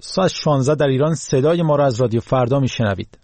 ساعت 16 در ایران. صدای ما را از رادیو فردا میشنوید.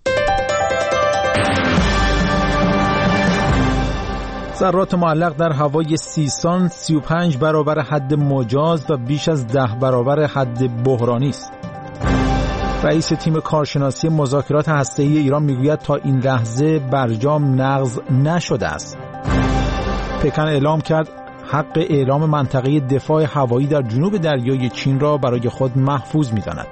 ذرات معلق در هوای سیستان 35 برابر حد مجاز و بیش از 10 برابر حد بحرانی است. رئیس تیم کارشناسی مذاکرات هسته‌ای ایران میگوید تا این لحظه برجام نقض نشده است. پکن اعلام کرد حق اعلام منطقه دفاع هوایی در جنوب دریای چین را برای خود محفوظ می‌داند.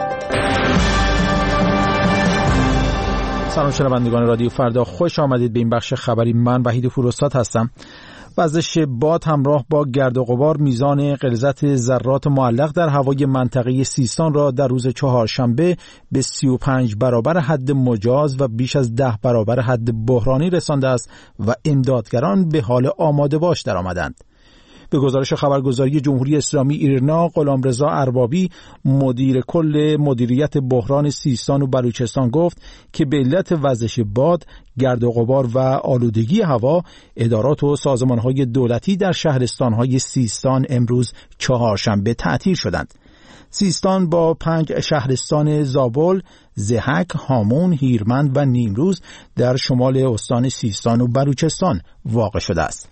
سلام شنوندگان رادیو فردا، خوش آمدید به این بخش خبری. من وحید فروستاد هستم. وزش باد همراه با گرد و غبار میزان غلظت ذرات معلق در هوای منطقه سیستان را در روز چهارشنبه به 35 برابر حد مجاز و بیش از 10 برابر حد بحرانی رسانده است و امدادگران به حال آماده باش درآمدند. به گزارش خبرگزاری جمهوری اسلامی ایرنا، غلامرضا اربابی مدیر کل مدیریت بحران سیستان و بلوچستان گفت که به علت وزش باد، گرد و غبار و آلودگی هوا، ادارات و سازمان‌های دولتی در شهرستان‌های سیستان امروز چهارشنبه تعطیل شدند. سیستان با 5 شهرستان زابل، ضحک، هامون، هیرمند و نیمروز در شمال استان سیستان و بلوچستان واقع شده است.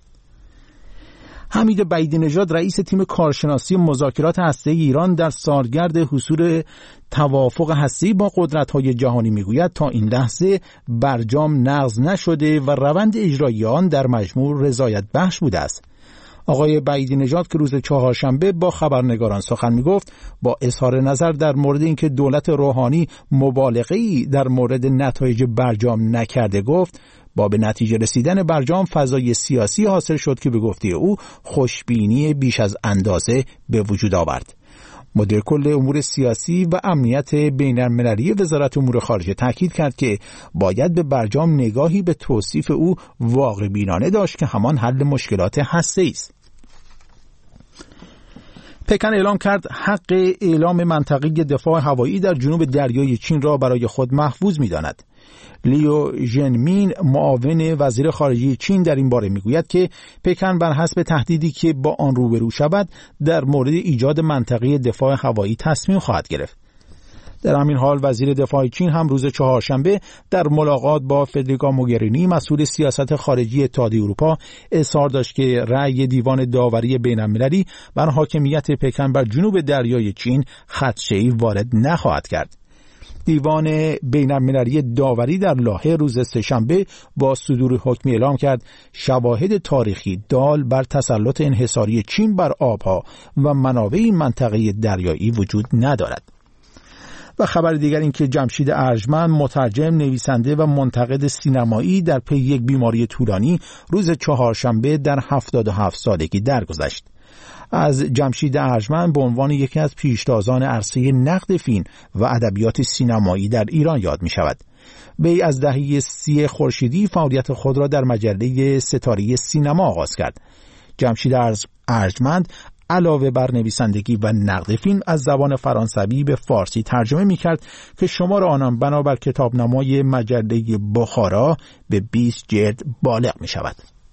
حمید بعیدی نژاد رئیس تیم کارشناسی مذاکرات هسته‌ای ایران در سالگرد حصول توافق هسته‌ای با قدرت‌های جهانی میگوید تا این لحظه برجام نقض نشده و روند اجرایی آن در مجموع رضایت بخش بوده است. آقای بعیدی نژاد که روز چهارشنبه با خبرنگاران سخن میگفت، با اظهار نظر در مورد اینکه دولت روحانی مبالغه‌ای در مورد نتایج برجام نکرده گفت با به نتیجه رسیدن برجام فضای سیاسی حاصل شد که به گفته او خوشبینی بیش از اندازه به وجود آورد. مدیر کل امور سیاسی و امنیت بین‌المللی وزارت امور خارجه تاکید کرد که باید به برجام نگاهی به توصیف او واقع بینانه داشت که همان حل مشکلات هسته‌ای است. پکن اعلام کرد حق اعلام منطقه دفاع هوایی در جنوب دریای چین را برای خود محفوظ می‌داند. لیو ژنمین معاون وزیر خارجه چین در این باره میگوید که پکن بر حسب تهدیدی که با آن روبرو شود در مورد ایجاد منطقه دفاع هوایی تصمیم خواهد گرفت. در همین حال وزیر دفاع چین هم روز چهارشنبه در ملاقات با فدریکا موگرینی مسئول سیاست خارجی اتحادیه اروپا اظهار داشت که رأی دیوان داوری بین‌المللی بر حاکمیت پکن بر جنوب دریای چین خدشه‌ای وارد نخواهد کرد. دیوان بین‌المللی داوری در لاهه روز سه‌شنبه با صدور حکمی اعلام کرد شواهد تاریخی دال بر تسلط انحصاری چین بر آبها و منابع منطقه دریایی وجود ندارد. و خبر دیگر این که جمشید ارجمند مترجم، نویسنده و منتقد سینمایی در پی یک بیماری طولانی روز چهارشنبه در 77 سالگی درگذشت. از جمشید ارجمند به عنوان یکی از پیشتازان عرصه نقد فیلم و ادبیات سینمایی در ایران یاد می شود. وی از دهه 30 خورشیدی فعالیت خود را در مجله ستاره سینما آغاز کرد. جمشید ارجمند علاوه بر نویسندگی و نقد فیلم از زبان فرانسوی به فارسی ترجمه می کرد که شمار آنان بنابر کتابنامای مجله بخارا به 20 جلد بالغ می شود.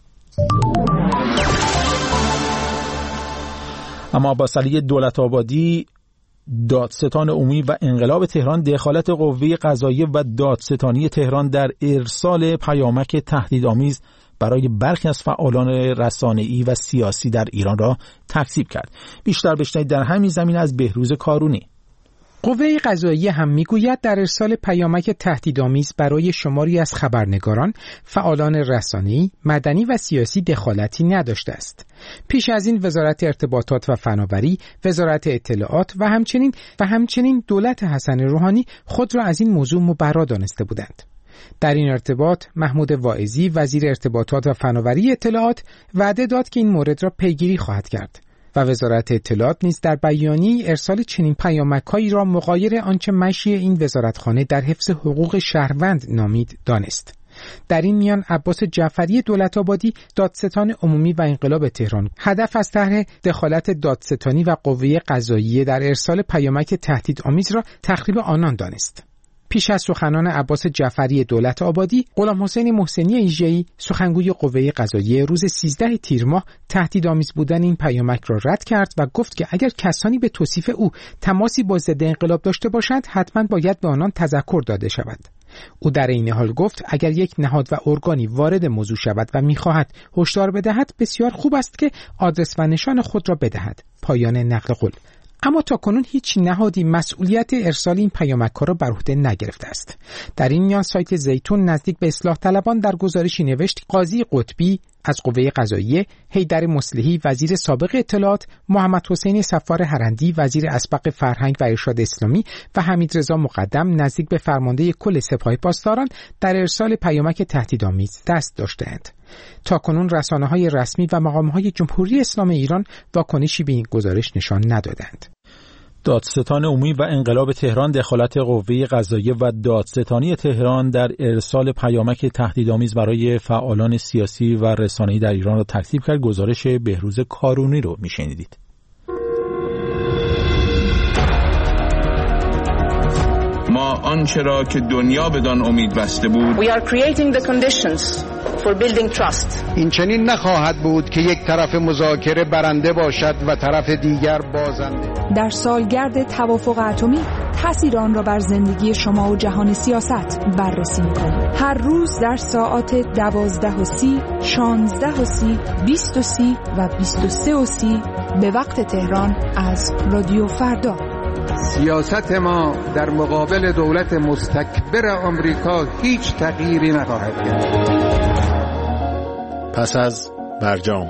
اما با صلیح دولت‌آبادی، دادستان عمومی و انقلاب تهران دخالت قوه قضاییه و دادستانی تهران در ارسال پیامک تهدیدآمیز برای برخی از فعالان رسانه‌ای و سیاسی در ایران را تکذیب کرد. بیشتر بشنوید در همین زمینه از بهروز کارونی. قوه قضاییه هم میگوید در ارسال پیامک تهدیدآمیز برای شماری از خبرنگاران، فعالان رسانه‌ای، مدنی و سیاسی دخالتی نداشته است. پیش از این وزارت ارتباطات و فناوری، وزارت اطلاعات و همچنین دولت حسن روحانی خود را از این موضوع مبرا دانسته بودند. در این ارتباط محمود واعظی وزیر ارتباطات و فناوری اطلاعات وعده داد که این مورد را پیگیری خواهد کرد و وزارت اطلاعات نیز در بیانیه ارسال چنین پیامک‌هایی را مغایر آنچه مشی این وزارتخانه در حفظ حقوق شهروند نامید دانست. در این میان عباس جعفری دولت‌آبادی دادستان عمومی و انقلاب تهران هدف از طرح دخالت دادستانی و قوه قضاییه در ارسال پیامک تهدیدآمیز را تخریب آنان دانست. پیش از سخنان عباس جعفری دولت آبادی، غلام حسین محسنی ایژه‌ای سخنگوی قوه قضاییه روز 13 تیر ماه تهدیدآمیز بودن این پیامک را رد کرد و گفت که اگر کسانی به توصیف او تماسی با ضد انقلاب داشته باشند حتما باید به آنان تذکر داده شود. او در این حال گفت اگر یک نهاد و ارگانی وارد موضوع شود و می‌خواهد هشدار بدهد بسیار خوب است که آدرس و نشان خود را بدهد. پایان نقل قول. اما تاکنون هیچ نهادی مسئولیت ارسال این پیامک‌ها را بر عهده نگرفته است. در این میان سایت زیتون نزدیک به اصلاح طلبان در گزارشی نوشت قاضی قطبی از قوه قضاییه، حیدر مصلحی وزیر سابق اطلاعات، محمد حسین صفار هرندی وزیر اسبق فرهنگ و ارشاد اسلامی و حمیدرضا مقدم نزدیک به فرمانده کل سپاه پاسداران در ارسال پیامک تهدیدآمیز دست داشته‌اند. تاکنون رسانه‌های رسمی و مقام‌های جمهوری اسلامی ایران واکنشی به این گزارش نشان ندادند. دادستان عمومی و انقلاب تهران دخالت قوه قضاییه و دادستانی تهران در ارسال پیامک تهدیدآمیز برای فعالان سیاسی و رسانه‌ای در ایران را تکذیب کرد. گزارش بهروز کارونی رو میشنیدید. ما آنچه را که دنیا بدان امید بسته بود We are creating the conditions for building trust. این چنین نخواهد بود که یک طرف مذاکره برنده باشد و طرف دیگر بازنده. در سالگرد توافق اتمی تأثیر آن را بر زندگی شما و جهان سیاست بررسی می‌کنیم. هر روز در ساعات 12:30، 16:30، 20:30 و 23:30 به وقت تهران از رادیو فردا. سیاست ما در مقابل دولت مستکبر آمریکا هیچ تغییری نخواهد کرد. پس از برجام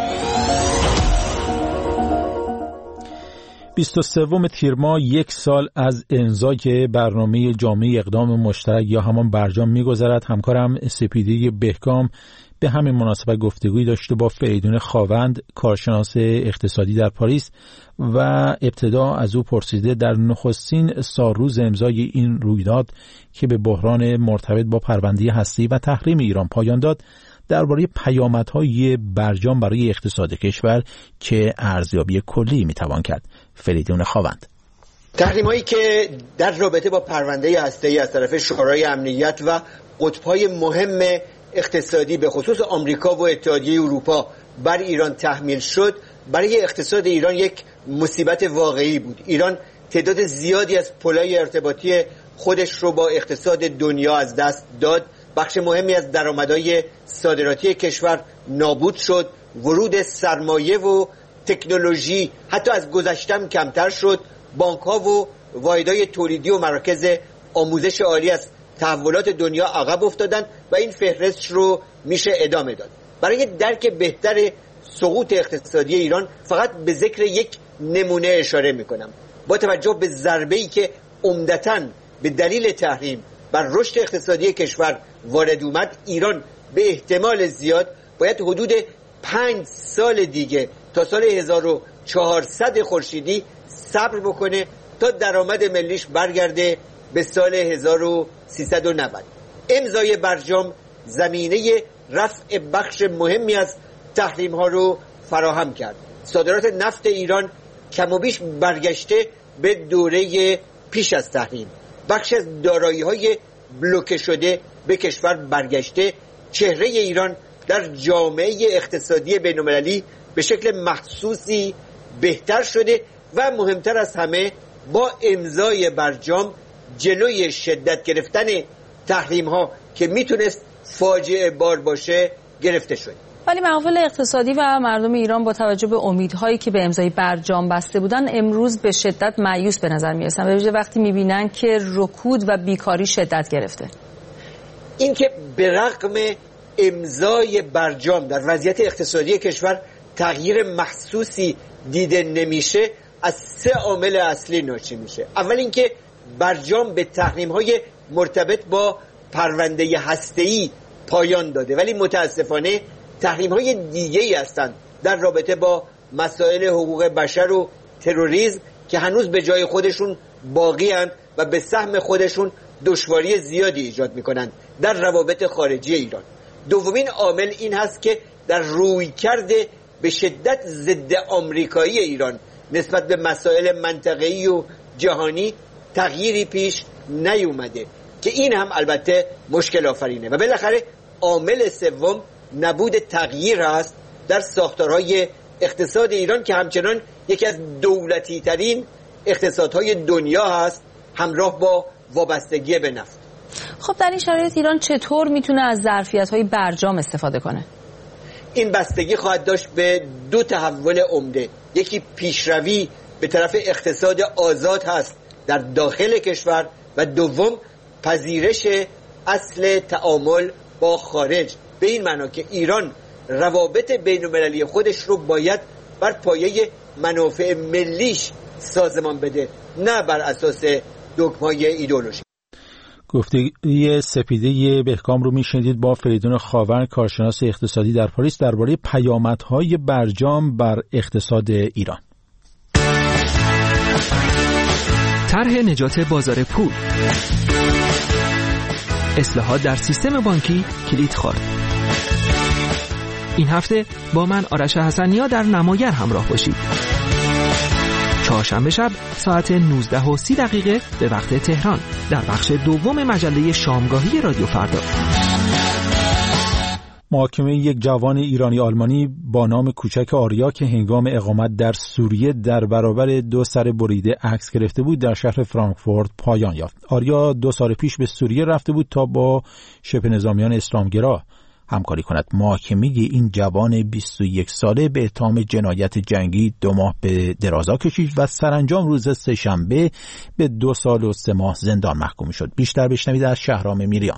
23 تیر ماه یک سال از امضای برنامه جامعه اقدام مشترک یا همان برجام می‌گذرد. همکارم سپیده بهکام به همین مناسبت گفتگویی داشته با فریدون خاوند، کارشناس اقتصادی در پاریس، و ابتدا از او پرسیده در نخستین سالروز امضای این رویداد که به بحران مرتبط با پرونده هسته‌ای و تحریم ایران پایان داد، درباره پیامدهای برجام برای اقتصاد کشور که ارزیابی کلی میتوان کرد. فریدون خاوند: تحریم‌هایی که در رابطه با پرونده هسته‌ای از طرف شورای امنیت و قطب‌های مهم اقتصادی به خصوص آمریکا و اتحادیه اروپا بر ایران تحمیل شد، برای اقتصاد ایران یک مصیبت واقعی بود. ایران تعداد زیادی از پل‌های ارتباطی خودش رو با اقتصاد دنیا از دست داد. بخش مهمی از درآمدهای صادراتی کشور نابود شد. ورود سرمایه و تکنولوژی حتی از گذشتم کمتر شد. بانک‌ها و واحدهای تولیدی و مراکز آموزش عالی از تحولات دنیا عقب افتادن و این فهرست رو میشه ادامه داد. برای درک بهتر سقوط اقتصادی ایران فقط به ذکر یک نمونه اشاره میکنم. با توجه به ضربه‌ای که عمدتاً به دلیل تحریم بر رشد اقتصادی کشور وارد اومد، ایران به احتمال زیاد باید حدود 5 سال دیگه تا سال 1400 خورشیدی صبر بکنه تا درآمد ملیش برگرده به سال 1390. امضای برجام زمینه رفع بخش مهمی از تحریم ها رو فراهم کرد. صادرات نفت ایران کم و بیش برگشته به دوره پیش از تحریم. بخش از دارایی های بلوکه شده به کشور برگشته. چهره ایران در جامعه اقتصادی بین‌المللی به شکل محسوسی بهتر شده و مهمتر از همه با امضای برجام جلوی شدت گرفتن تحریم ها که میتونست فاجعه بار باشه گرفته شد. ولی محافل اقتصادی و مردم ایران با توجه به امیدهایی که به امضای برجام بسته بودن امروز به شدت مایوس به نظر میرسن، به ویژه وقتی میبینن که رکود و بیکاری شدت گرفته. این که به رغم امضای برجام در وضعیت اقتصادی کشور تغییر محسوسی دیده نمیشه از 3 عامل اصلی ناشی میشه. اول اینکه برجام به تحریم‌های مرتبط با پرونده هسته‌ای پایان داده، ولی متاسفانه تحریم‌های دیگه‌ای هستند در رابطه با مسائل حقوق بشر و تروریسم که هنوز به جای خودشون باقی هستند و به سهم خودشون دشواری زیادی ایجاد می‌کنند در روابط خارجی ایران. دومین عامل این هست که در رویکرد به شدت ضد آمریکایی ایران نسبت به مسائل منطقه‌ای و جهانی تغییری پیش نیومده که این هم البته مشکل آفرینه. و بالاخره عامل سوم نبود تغییر است در ساختارهای اقتصاد ایران که همچنان یکی از دولتی ترین اقتصادهای دنیا هست، همراه با وابستگی به نفت. خب در این شرایط ایران چطور میتونه از ظرفیت‌های برجام استفاده کنه؟ این بستگی خواهد داشت به دو تحول عمده. یکی پیشروی به طرف اقتصاد آزاد هست در داخل کشور و دوم پذیرش اصل تعامل با خارج، به این معنا که ایران روابط بین‌المللی خودش رو باید بر پایه منافع ملیش سازمان بده، نه بر اساس دگمای ایدئولوژی. گفتگوی سپیده بهکام رو میشنیدید با فریدون خاور، کارشناس اقتصادی در پاریس، درباره پیامدهای برجام بر اقتصاد ایران. طرح نجات بازار پول، اصلاحات در سیستم بانکی کلید خورد. این هفته با من آرش حسنیا در نمایر همراه باشید. چهارشنبه شب ساعت 19:30 به وقت تهران در بخش دوم مجله شامگاهی رادیو فردا. محاکمه یک جوان ایرانی آلمانی با نام کوچک آریا که هنگام اقامت در سوریه در برابر 2 سر بریده عکس گرفته بود در شهر فرانکفورت پایان یافت. آریا 2 سال پیش به سوریه رفته بود تا با شبه نظامیان اسلامگرا همکاری کند. محاکمه این جوان 21 ساله به اتهام جنایت جنگی 2 ماه به درازا کشید و سرانجام روز سه‌شنبه به 2 سال و 3 ماه زندان محکوم شد. بیشتر بشنوید از شهرام میریان.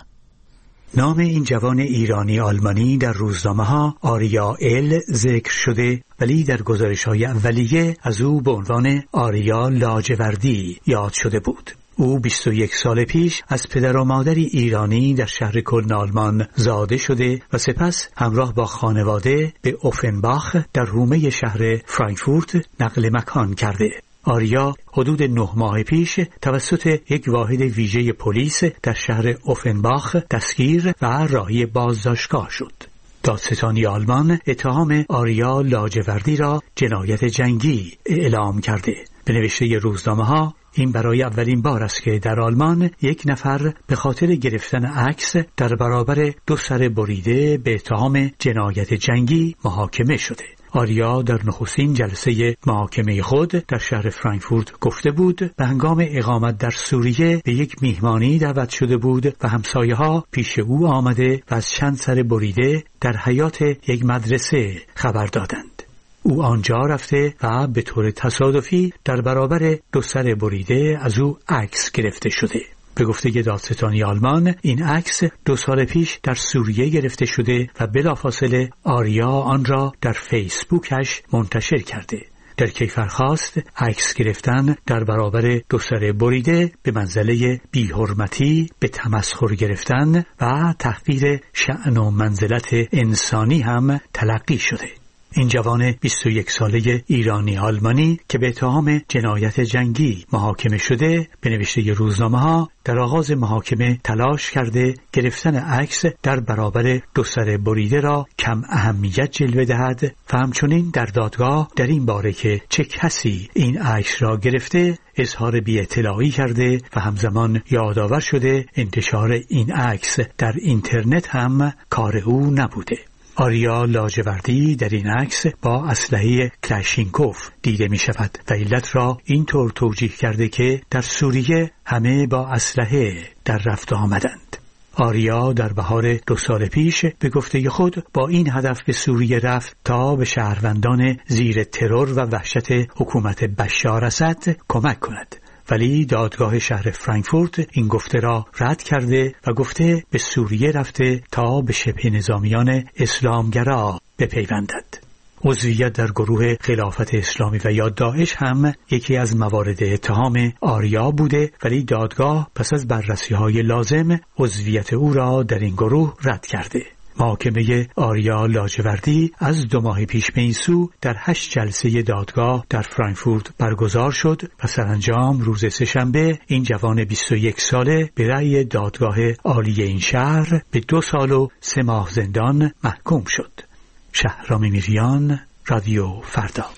نام این جوان ایرانی آلمانی در روزنامه‌ها آریا ال ذکر شده، ولی در گزارش‌های اولیه از او به عنوان آریا لاجوردی یاد شده بود. او 21 سال پیش از پدر و مادری ایرانی در شهر کلن آلمان زاده شده و سپس همراه با خانواده به اوفنباخ در حومه شهر فرانکفورت نقل مکان کرده. آریا حدود 9 ماه پیش توسط یک واحد ویژه پلیس در شهر اوفنباخ دستگیر و راهی بازداشتگاه شد. دادستانی آلمان اتهام آریا لاجوردی را جنایت جنگی اعلام کرده. به نوشته روزنامه‌ها این برای اولین بار است که در آلمان یک نفر به خاطر گرفتن عکس در برابر 2 سر بریده به اتهام جنایت جنگی محاکمه شده. آریا در نخستین جلسه محاکمه خود در شهر فرانکفورت گفته بود به هنگام اقامت در سوریه به یک میهمانی دعوت شده بود و همسایه‌ها پیش او آمده و از چند سر بریده در حیاط یک مدرسه خبر دادند. او آنجا رفته و به طور تصادفی در برابر 2 سر بریده از او عکس گرفته شده. به گفته دادستانی آلمان این عکس 2 سال پیش در سوریه گرفته شده و بلافاصله آریا آن را در فیسبوکش منتشر کرده. در کیفرخواست عکس گرفتن در برابر 2 سر بریده به منزله بی‌حرمتی، به تمسخر گرفتن و تحقیر شأن و منزلت انسانی هم تلقی شده. این جوان 21 ساله ایرانی آلمانی که به اتهام جنایت جنگی محاکمه شده به نوشته روزنامه‌ها در آغاز محاکمه تلاش کرده گرفتن عکس در برابر 2 سر بریده را کم اهمیت جلوه دهد و همچنین در دادگاه در این باره که چه کسی این عکس را گرفته اظهار بی‌اطلاعی کرده و همزمان یادآور شده انتشار این عکس در اینترنت هم کار او نبوده. آریا لاجوردی در این عکس با اسلحه کلاشینکوف دیده می شود و علت را اینطور توجیه کرده که در سوریه همه با اسلحه در رفت آمدند. آریا در بهار 2 سال پیش به گفته خود با این هدف به سوریه رفت تا به شهروندان زیر ترور و وحشت حکومت بشار اسد کمک کند. ولی دادگاه شهر فرانکفورت این گفته را رد کرده و گفته به سوریه رفته تا به شبه نظامیان اسلامگرا بپیوندد. عضویت در گروه خلافت اسلامی و یا داعش هم یکی از موارد اتهام آریا بوده، ولی دادگاه پس از بررسی‌های لازم عضویت او را در این گروه رد کرده. محاکمه آریا لاجوردی از 2 ماه پیش به این سو در 8 جلسه دادگاه در فرانکفورت برگزار شد و سرانجام روز سه‌شنبه این جوان 21 ساله به رأی دادگاه عالی این شهر به 2 سال و 3 ماه زندان محکوم شد. شهرام میریان، رادیو فردا.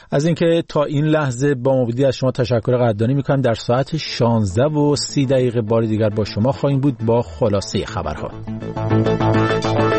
از اینکه تا این لحظه با موبیدی از شما تشکر قدردانی میکنم. در ساعت 16:30 بار دیگر با شما خواهیم بود با خلاصه خبرها.